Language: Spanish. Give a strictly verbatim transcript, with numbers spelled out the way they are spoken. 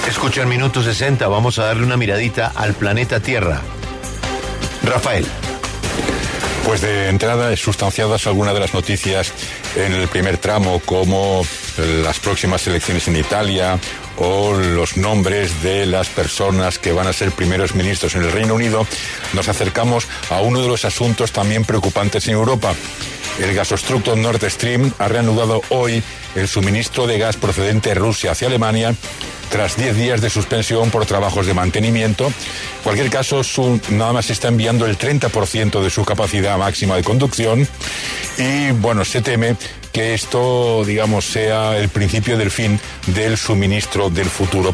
Escuchan Minuto sesenta, vamos a darle una miradita al planeta Tierra. Rafael. Pues de entrada, sustanciadas algunas de las noticias en el primer tramo, como las próximas elecciones en Italia o los nombres de las personas que van a ser primeros ministros en el Reino Unido, nos acercamos a uno de los asuntos también preocupantes en Europa. El gasoducto Nord Stream ha reanudado hoy el suministro de gas procedente de Rusia hacia Alemania tras diez días de suspensión por trabajos de mantenimiento. En cualquier caso, su, nada más está enviando el treinta por ciento de su capacidad máxima de conducción y, bueno, se teme que esto, digamos, sea el principio del fin del suministro del futuro.